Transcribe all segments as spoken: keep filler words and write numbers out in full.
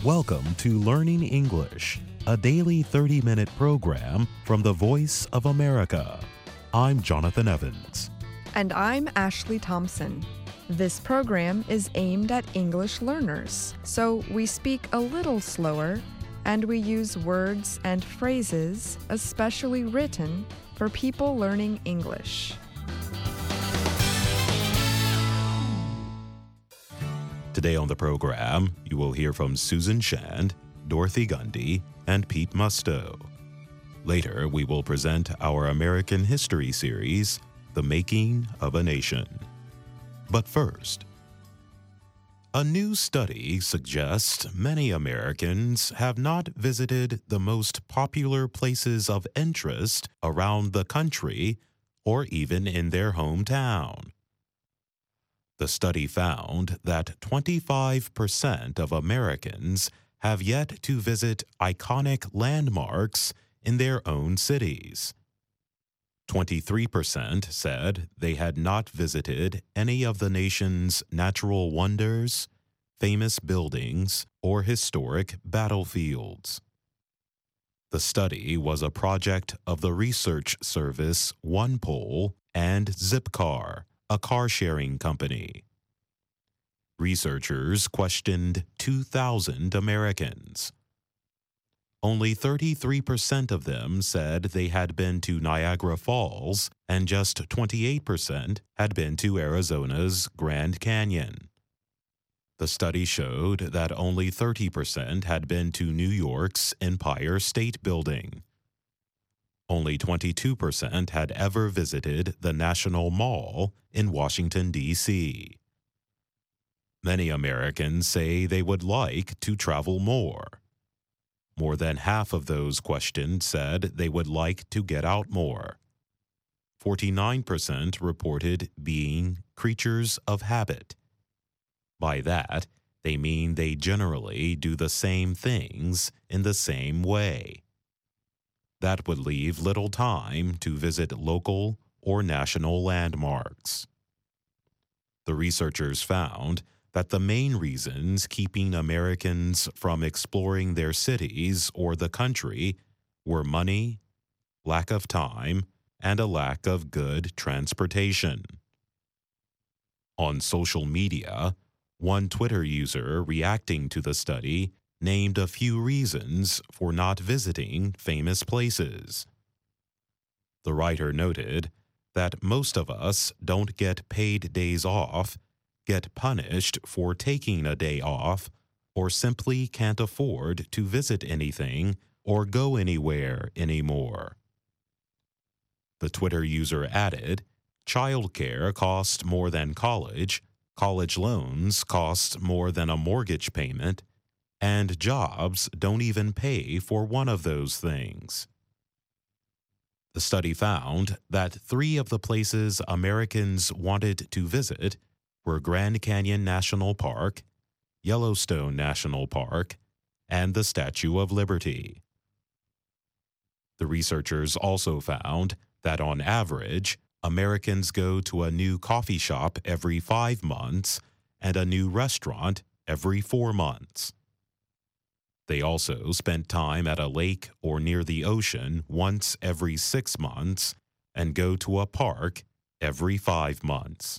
Welcome to Learning English, a daily thirty-minute program from the Voice of America. I'm Jonathan Evans. And I'm Ashley Thompson. This program is aimed at English learners, so we speak a little slower and we use words and phrases especially written for people learning English. Today on the program, you will hear from Susan Shand, Dorothy Gundy, and Pete Musto. Later, we will present our American history series, The Making of a Nation. But first, a new study suggests many Americans have not visited the most popular places of interest around the country or even in their hometown. The study found that twenty-five percent of Americans have yet to visit iconic landmarks in their own cities. twenty-three percent said they had not visited any of the nation's natural wonders, famous buildings, or historic battlefields. The study was a project of the research service OnePoll and Zipcar, a car-sharing company. Researchers questioned two thousand Americans. Only thirty-three percent of them said they had been to Niagara Falls, and just twenty-eight percent had been to Arizona's Grand Canyon. The study showed that only thirty percent had been to New York's Empire State Building. Only twenty-two percent had ever visited the National Mall in Washington, D C Many Americans say they would like to travel more. More than half of those questioned said they would like to get out more. forty-nine percent reported being creatures of habit. By that, they mean they generally do the same things in the same way. That would leave little time to visit local or national landmarks. The researchers found that the main reasons keeping Americans from exploring their cities or the country were money, lack of time, and a lack of good transportation. On social media, one Twitter user reacting to the study named a few reasons for not visiting famous places. The writer noted that most of us don't get paid days off, get punished for taking a day off, or simply can't afford to visit anything or go anywhere anymore. The Twitter user added, childcare costs more than college, college loans cost more than a mortgage payment, and jobs don't even pay for one of those things. The study found that three of the places Americans wanted to visit were Grand Canyon National Park, Yellowstone National Park, and the Statue of Liberty. The researchers also found that on average, Americans go to a new coffee shop every five months and a new restaurant every four months. They also spent time at a lake or near the ocean once every six months and go to a park every five months.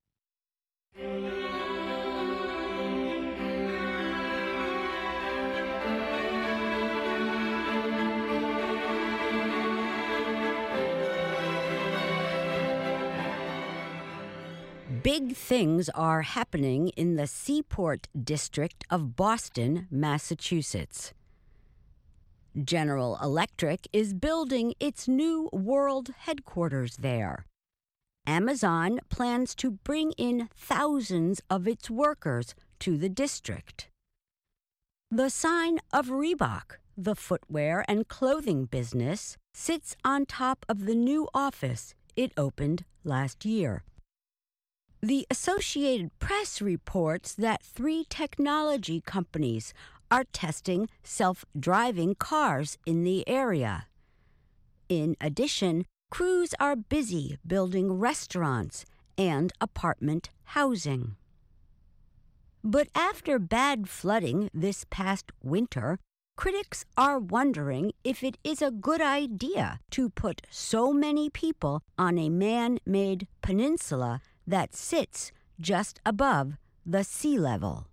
Big things are happening in the Seaport District of Boston, Massachusetts. General Electric is building its new world headquarters there. Amazon plans to bring in thousands of its workers to the district. The sign of Reebok, the footwear and clothing business, sits on top of the new office it opened last year. The Associated Press reports that three technology companies are testing self-driving cars in the area. In addition, crews are busy building restaurants and apartment housing. But after bad flooding this past winter, critics are wondering if it is a good idea to put so many people on a man-made peninsula that sits just above the sea level.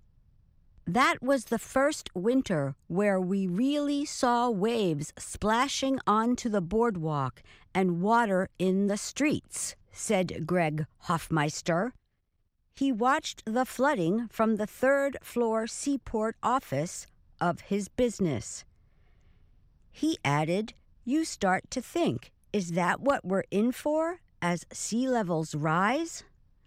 That was the first winter where we really saw waves splashing onto the boardwalk and water in the streets, said Greg Hoffmeister. He watched the flooding from the third floor seaport office of his business. He added, "You start to think, is that what we're in for as sea levels rise?"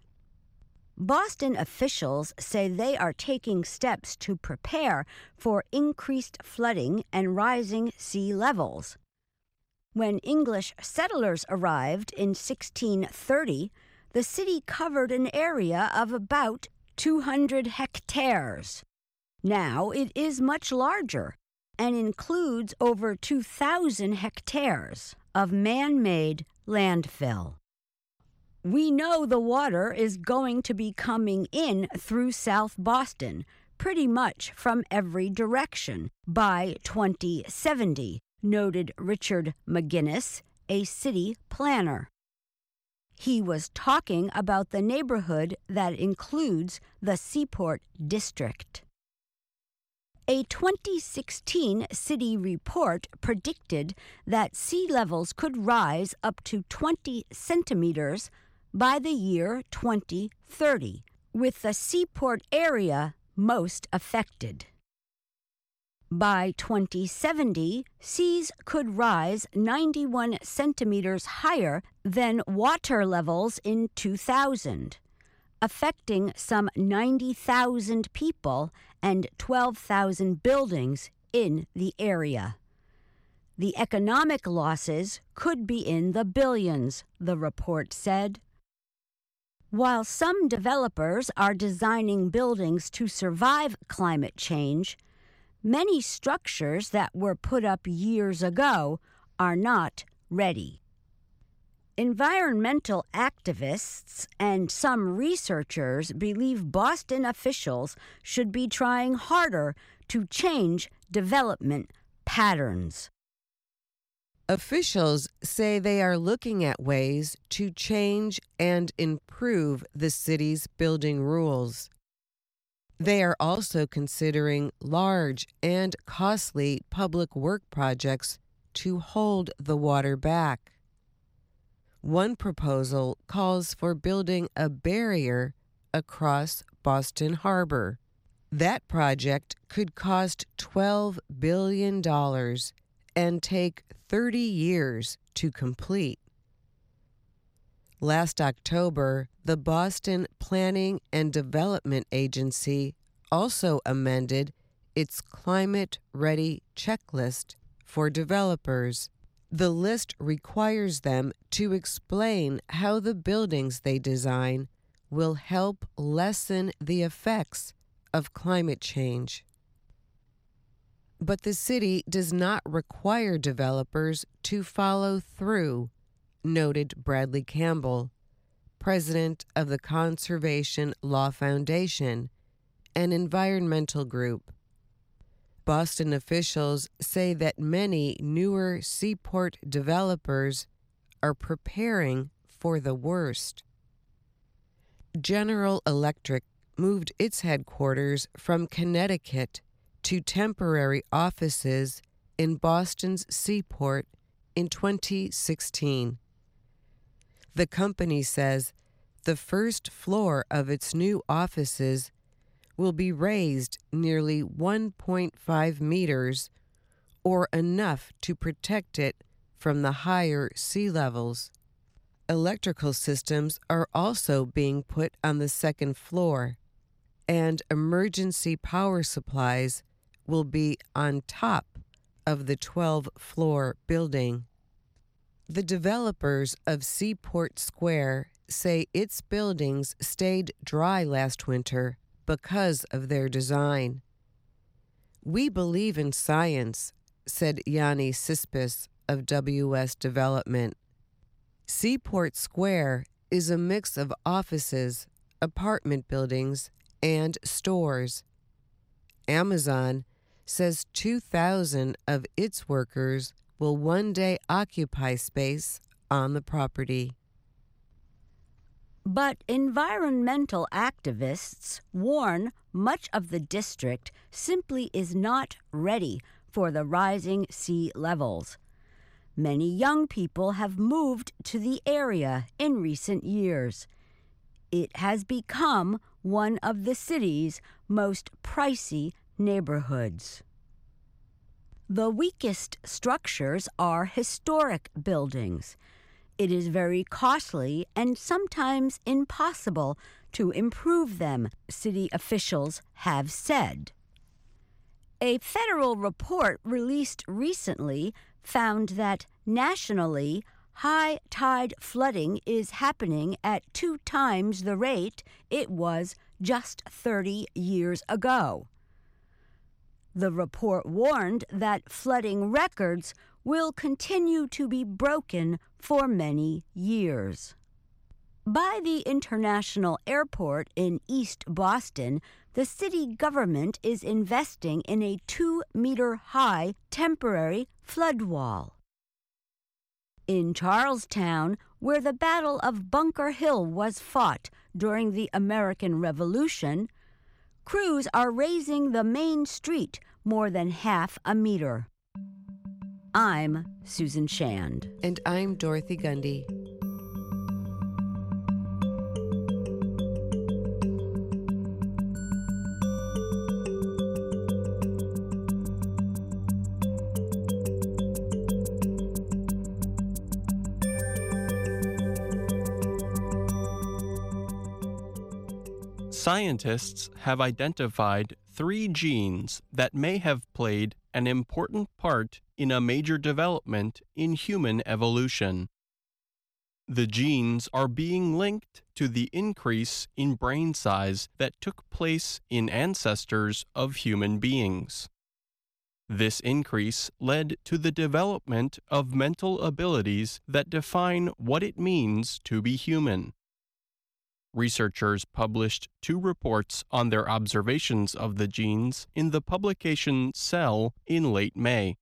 Boston officials say they are taking steps to prepare for increased flooding and rising sea levels. When English settlers arrived in sixteen thirty, the city covered an area of about two hundred hectares. Now it is much larger and includes over two thousand hectares of man-made landfill. We know the water is going to be coming in through South Boston, pretty much from every direction, by twenty seventy, noted Richard McGinnis, a city planner. He was talking about the neighborhood that includes the Seaport District. A twenty sixteen city report predicted that sea levels could rise up to twenty centimeters by the year twenty thirty, with the seaport area most affected. By twenty seventy, seas could rise ninety-one centimeters higher than water levels in two thousand, affecting some ninety thousand people and twelve thousand buildings in the area. The economic losses could be in the billions, the report said. While some developers are designing buildings to survive climate change, many structures that were put up years ago are not ready. Environmental activists and some researchers believe Boston officials should be trying harder to change development patterns. Officials say they are looking at ways to change and improve the city's building rules. They are also considering large and costly public work projects to hold the water back. One proposal calls for building a barrier across Boston Harbor. That project could cost twelve billion dollars and take thirty years to complete. Last October, the Boston Planning and Development Agency also amended its climate-ready checklist for developers. The list requires them to explain how the buildings they design will help lessen the effects of climate change. But the city does not require developers to follow through, noted Bradley Campbell, president of the Conservation Law Foundation, an environmental group. Boston officials say that many newer seaport developers are preparing for the worst. General Electric moved its headquarters from Connecticut to temporary offices in Boston's Seaport in twenty sixteen. The company says the first floor of its new offices will be raised nearly one point five meters, or enough to protect it from the higher sea levels. Electrical systems are also being put on the second floor, and emergency power supplies will be on top of the twelve-floor building. The developers of Seaport Square say its buildings stayed dry last winter because of their design. "We believe in science," said Yanni Sispis of W S Development. Seaport Square is a mix of offices, apartment buildings, and stores. Amazon says two thousand of its workers will one day occupy space on the property. But environmental activists warn much of the district simply is not ready for the rising sea levels. Many young people have moved to the area in recent years. It has become one of the city's most pricey neighborhoods. The weakest structures are historic buildings. It is very costly and sometimes impossible to improve them, city officials have said. A federal report released recently found that nationally, high tide flooding is happening at two times the rate it was just thirty years ago. The report warned that flooding records will continue to be broken for many years. By the International Airport in East Boston, the city government is investing in a two-meter-high temporary flood wall. In Charlestown, where the Battle of Bunker Hill was fought during the American Revolution, crews are raising the main street more than half a meter. I'm Susan Shand. And I'm Dorothy Gundy. Scientists have identified three genes that may have played an important part in a major development in human evolution. The genes are being linked to the increase in brain size that took place in ancestors of human beings. This increase led to the development of mental abilities that define what it means to be human. Researchers published two reports on their observations of the genes in the publication Cell in late May.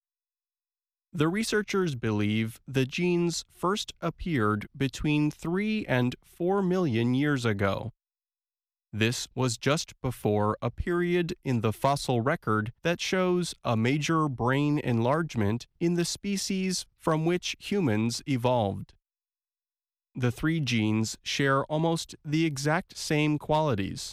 The researchers believe the genes first appeared between three and four million years ago. This was just before a period in the fossil record that shows a major brain enlargement in the species from which humans evolved. The three genes share almost the exact same qualities.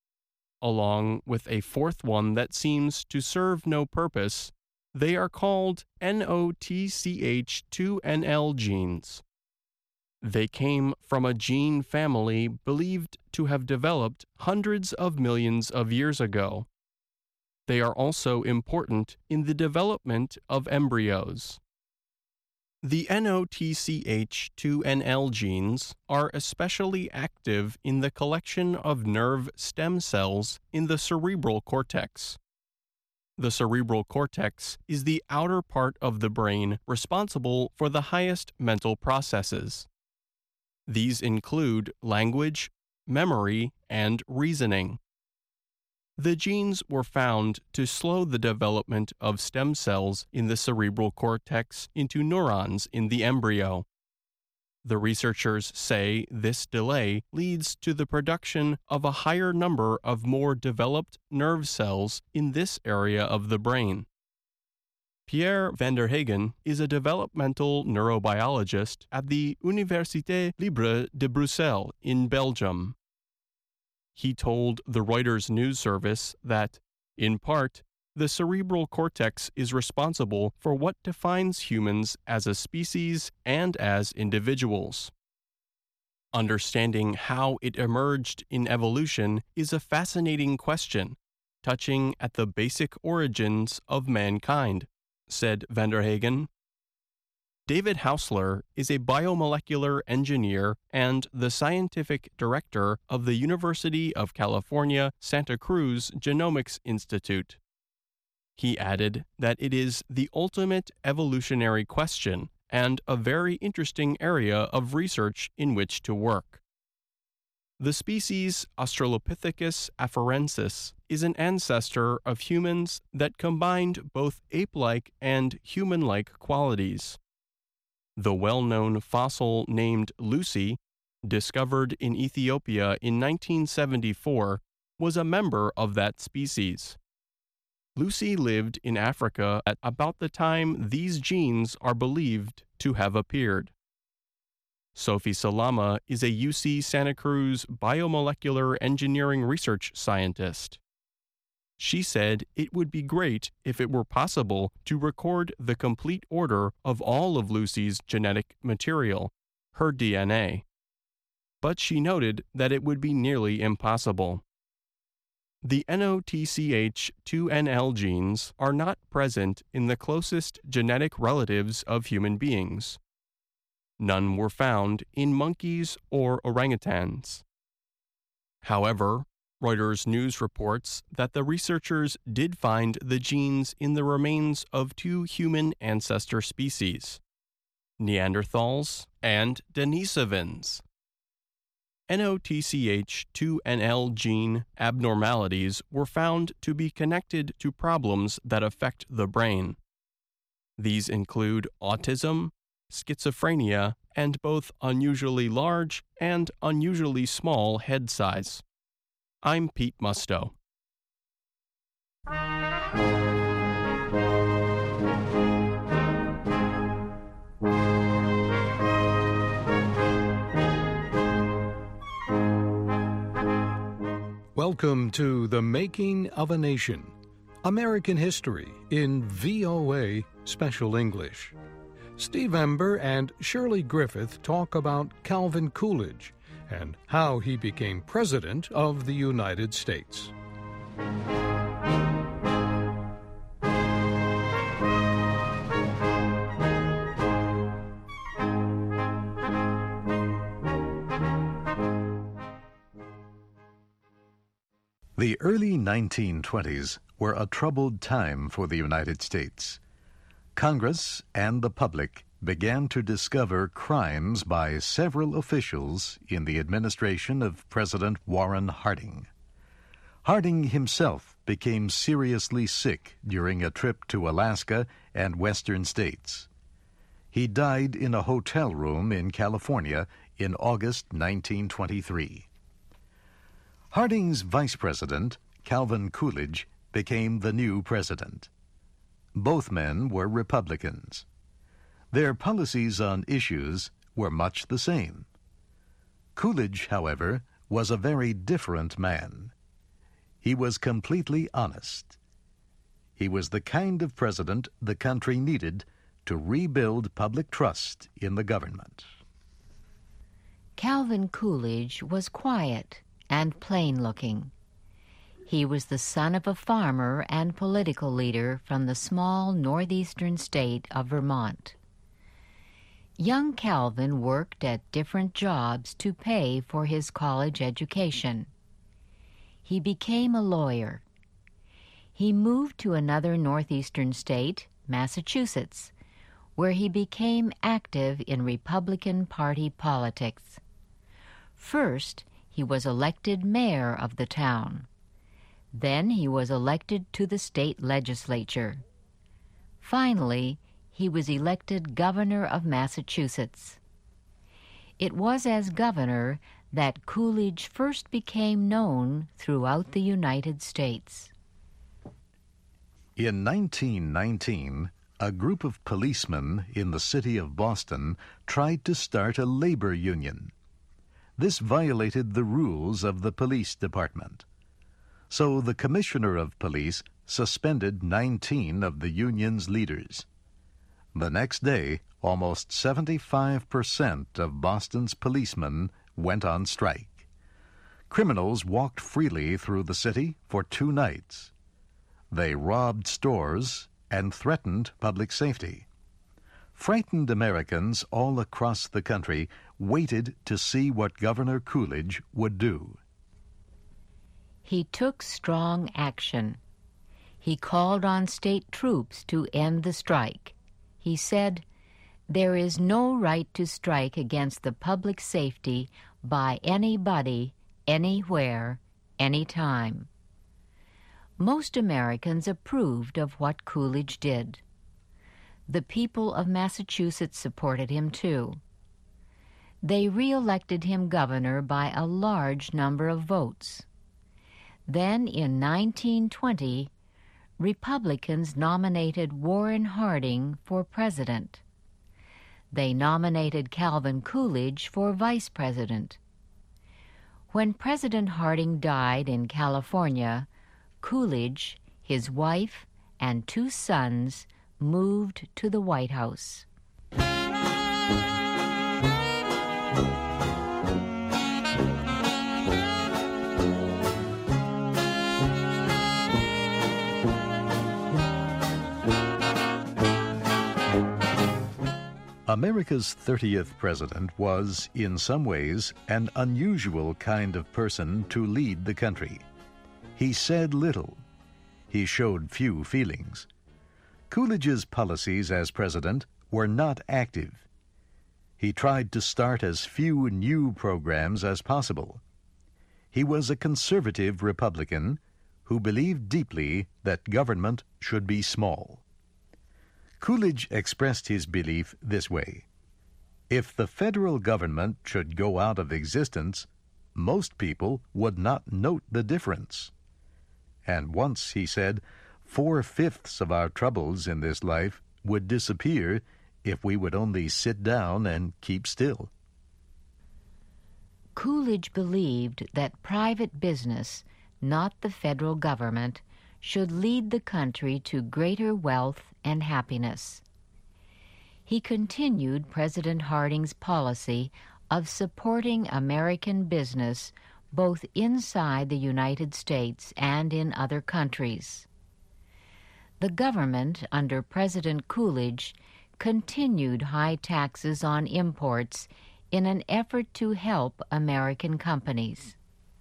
Along with a fourth one that seems to serve no purpose, they are called N O T C H two N L genes. They came from a gene family believed to have developed hundreds of millions of years ago. They are also important in the development of embryos. The N O T C H two N L genes are especially active in the collection of nerve stem cells in the cerebral cortex. The cerebral cortex is the outer part of the brain responsible for the highest mental processes. These include language, memory, and reasoning. The genes were found to slow the development of stem cells in the cerebral cortex into neurons in the embryo. The researchers say this delay leads to the production of a higher number of more developed nerve cells in this area of the brain. Pierre van der Hagen is a developmental neurobiologist at the Université Libre de Bruxelles in Belgium. He told the Reuters news service that, in part, the cerebral cortex is responsible for what defines humans as a species and as individuals. Understanding how it emerged in evolution is a fascinating question, touching at the basic origins of mankind, said van der Hagen. David Hausler is a biomolecular engineer and the scientific director of the University of California, Santa Cruz Genomics Institute. He added that it is the ultimate evolutionary question and a very interesting area of research in which to work. The species Australopithecus afarensis is an ancestor of humans that combined both ape-like and human-like qualities. The well-known fossil named Lucy, discovered in Ethiopia in nineteen seventy-four, was a member of that species. Lucy lived in Africa at about the time these genes are believed to have appeared. Sophie Salama is a U C Santa Cruz biomolecular engineering research scientist. She said it would be great if it were possible to record the complete order of all of Lucy's genetic material, her D N A. But she noted that it would be nearly impossible. The N O T C H two N L genes are not present in the closest genetic relatives of human beings. None were found in monkeys or orangutans. However, Reuters News reports that the researchers did find the genes in the remains of two human ancestor species, Neanderthals and Denisovans. N O T C H two N L gene abnormalities were found to be connected to problems that affect the brain. These include autism, schizophrenia, and both unusually large and unusually small head size. I'm Pete Musto. Welcome to The Making of a Nation, American History in V O A Special English. Steve Ember and Shirley Griffith talk about Calvin Coolidge and how he became President of the United States. The early nineteen twenties were a troubled time for the United States. Congress and the public began to discover crimes by several officials in the administration of President Warren Harding. Harding himself became seriously sick during a trip to Alaska and western states. He died in a hotel room in California in August nineteen twenty-three. Harding's vice president, Calvin Coolidge, became the new president. Both men were Republicans. Their policies on issues were much the same. Coolidge, however, was a very different man. He was completely honest. He was the kind of president the country needed to rebuild public trust in the government. Calvin Coolidge was quiet and plain-looking. He was the son of a farmer and political leader from the small northeastern state of Vermont. Young Calvin worked at different jobs to pay for his college education. He became a lawyer. He moved to another northeastern state, Massachusetts, where he became active in Republican Party politics. First, he was elected mayor of the town. Then he was elected to the state legislature. Finally, he was elected governor of Massachusetts. It was as governor that Coolidge first became known throughout the United States. In nineteen nineteen, a group of policemen in the city of Boston tried to start a labor union. This violated the rules of the police department. So the commissioner of police suspended nineteen of the union's leaders. The next day, almost seventy-five percent of Boston's policemen went on strike. Criminals walked freely through the city for two nights. They robbed stores and threatened public safety. Frightened Americans all across the country waited to see what Governor Coolidge would do. He took strong action. He called on state troops to end the strike. He said, "There is no right to strike against the public safety by anybody anywhere, anytime. Most Americans approved of what Coolidge did. The people of Massachusetts supported him too. They re-elected him governor by a large number of votes. Then in nineteen twenty, Republicans nominated Warren Harding for president. They nominated Calvin Coolidge for vice president. When President Harding died in California, Coolidge, his wife, and two sons moved to the White House. America's thirtieth president was, in some ways, an unusual kind of person to lead the country. He said little. He showed few feelings. Coolidge's policies as president were not active. He tried to start as few new programs as possible. He was a conservative Republican who believed deeply that government should be small. Coolidge expressed his belief this way: if the federal government should go out of existence, most people would not note the difference. And once, he said, four-fifths of our troubles in this life would disappear if we would only sit down and keep still. Coolidge believed that private business, not the federal government, should lead the country to greater wealth and happiness. He continued President Harding's policy of supporting American business both inside the United States and in other countries. The government under President Coolidge continued high taxes on imports in an effort to help American companies.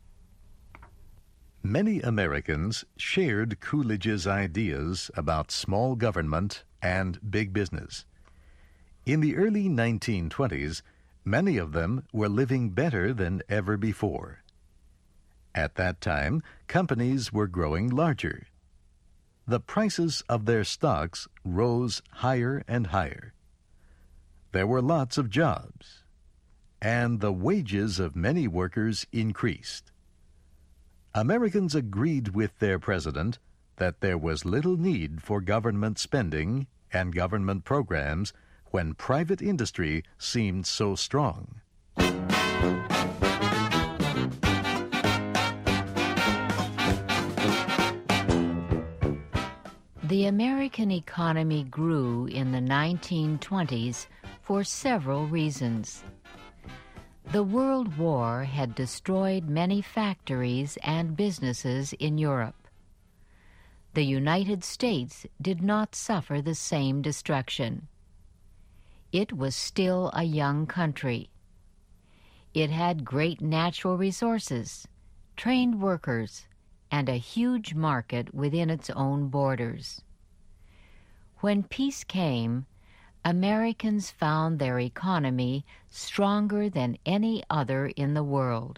Many Americans shared Coolidge's ideas about small government and big business. In the early nineteen twenties, many of them were living better than ever before. At that time, companies were growing larger. The prices of their stocks rose higher and higher. There were lots of jobs, and the wages of many workers increased. Americans agreed with their president that there was little need for government spending and government programs when private industry seemed so strong. The American economy grew in the nineteen twenties for several reasons. The World War had destroyed many factories and businesses in Europe. The United States did not suffer the same destruction. It was still a young country. It had great natural resources, trained workers, and a huge market within its own borders. When peace came, Americans found their economy stronger than any other in the world.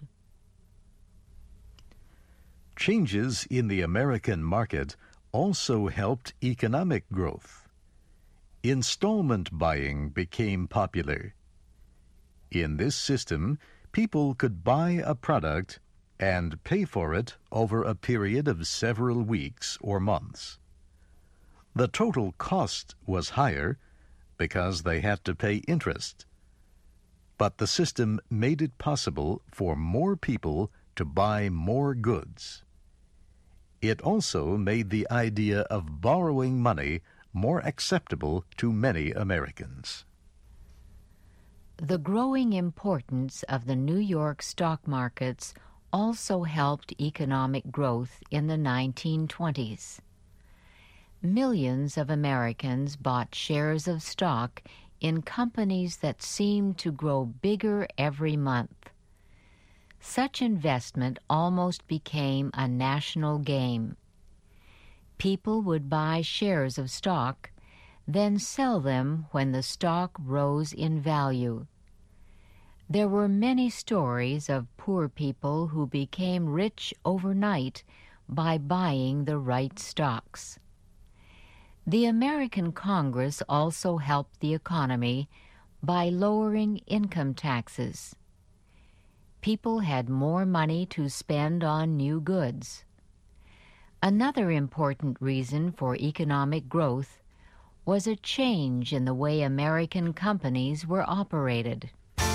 Changes in the American market also helped economic growth. Installment buying became popular. In this system, people could buy a product and pay for it over a period of several weeks or months. The total cost was higher because they had to pay interest. But the system made it possible for more people to buy more goods. It also made the idea of borrowing money more acceptable to many Americans. The growing importance of the New York stock markets also helped economic growth in the nineteen twenties. Millions of Americans bought shares of stock in companies that seemed to grow bigger every month. Such investment almost became a national game. People would buy shares of stock, then sell them when the stock rose in value. There were many stories of poor people who became rich overnight by buying the right stocks. The American Congress also helped the economy by lowering income taxes. People had more money to spend on new goods. Another important reason for economic growth was a change in the way American companies were operated.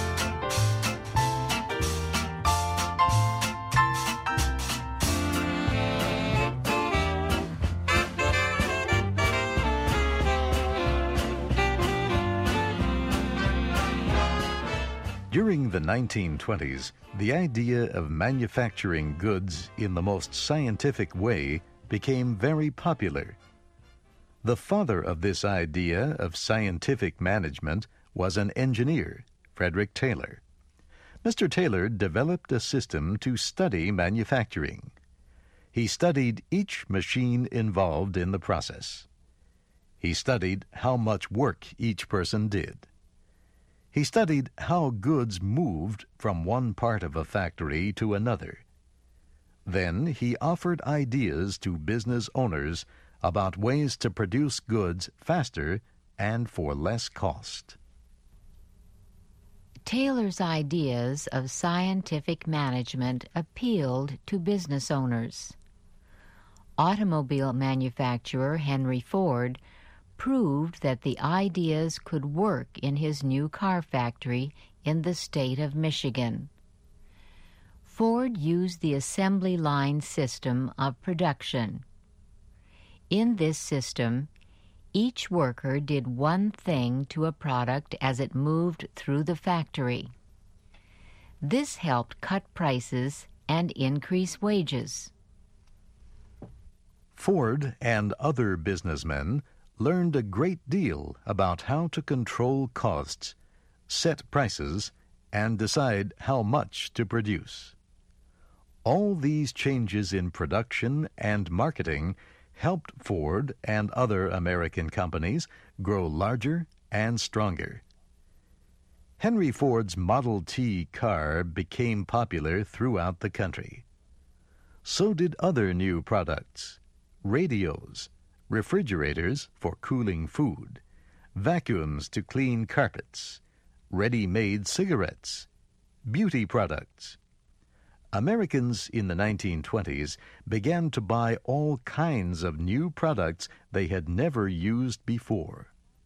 During the nineteen twenties, the idea of manufacturing goods in the most scientific way became very popular. The father of this idea of scientific management was an engineer, Frederick Taylor. Mister Taylor developed a system to study manufacturing. He studied each machine involved in the process. He studied how much work each person did. He studied how goods moved from one part of a factory to another. Then he offered ideas to business owners about ways to produce goods faster and for less cost. Taylor's ideas of scientific management appealed to business owners. Automobile manufacturer Henry Ford proved that the ideas could work in his new car factory in the state of Michigan. Ford used the assembly line system of production. In this system, each worker did one thing to a product as it moved through the factory. This helped cut prices and increase wages. Ford and other businessmen learned a great deal about how to control costs, set prices, and decide how much to produce. All these changes in production and marketing helped Ford and other American companies grow larger and stronger. Henry Ford's Model T car became popular throughout the country. So did other new products: radios, refrigerators for cooling food, vacuums to clean carpets, ready-made cigarettes, beauty products. Americans in the nineteen twenties began to buy all kinds of new products they had never used before.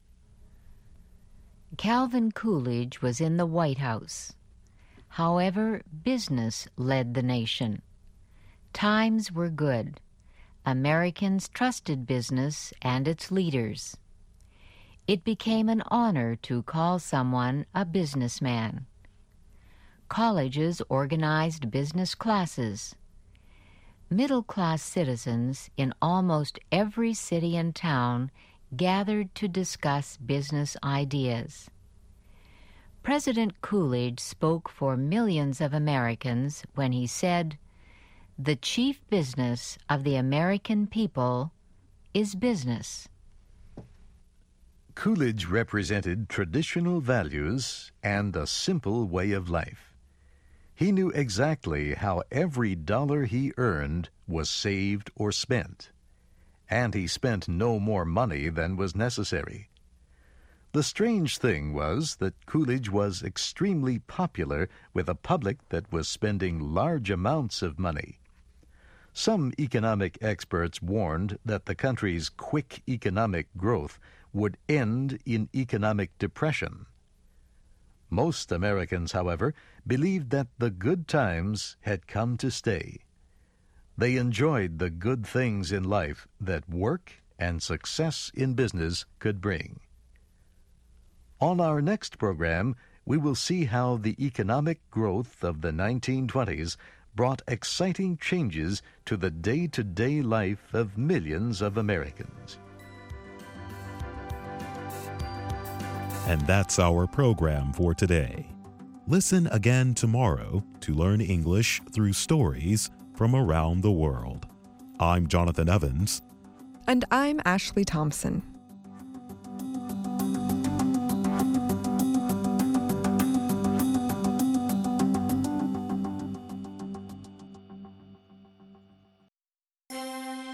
Calvin Coolidge was in the White House. However, business led the nation. Times were good. Americans trusted business and its leaders. It became an honor to call someone a businessman. Colleges organized business classes. Middle-class citizens in almost every city and town gathered to discuss business ideas. President Coolidge spoke for millions of Americans when he said, "The chief business of the American people is business." Coolidge represented traditional values and a simple way of life. He knew exactly how every dollar he earned was saved or spent, and he spent no more money than was necessary. The strange thing was that Coolidge was extremely popular with a public that was spending large amounts of money. Some economic experts warned that the country's quick economic growth would end in economic depression. Most Americans, however, believed that the good times had come to stay. They enjoyed the good things in life that work and success in business could bring. On our next program, we will see how the economic growth of the nineteen twenties brought exciting changes to the day-to-day life of millions of Americans. And that's our program for today. Listen again tomorrow to learn English through stories from around the world. I'm Jonathan Evans. And I'm Ashley Thompson.